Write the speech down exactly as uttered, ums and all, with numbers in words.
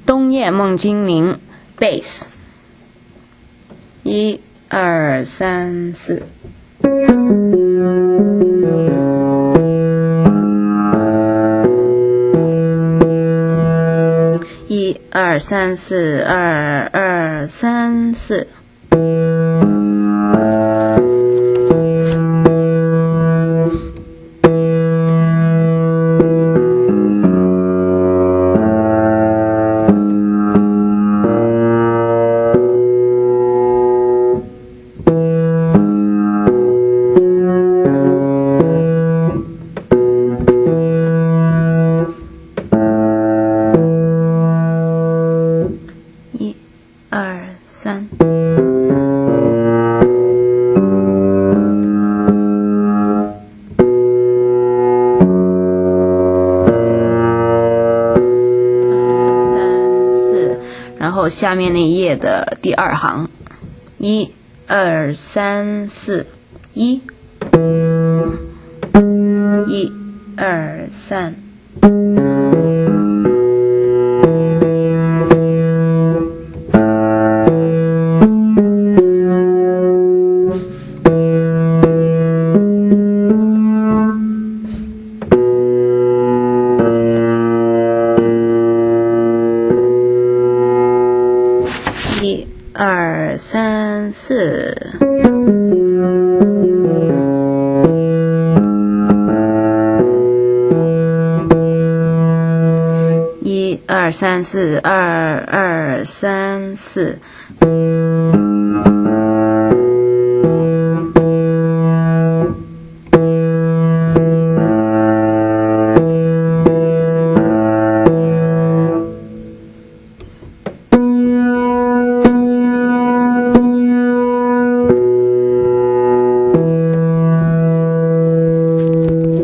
冬夜梦精灵 bass， 一二三四。一二三四，二二三四。二三，二三四，然后下面那一页的第二行，一二三四，一，一二三。一二三四，一二三四，二二三四。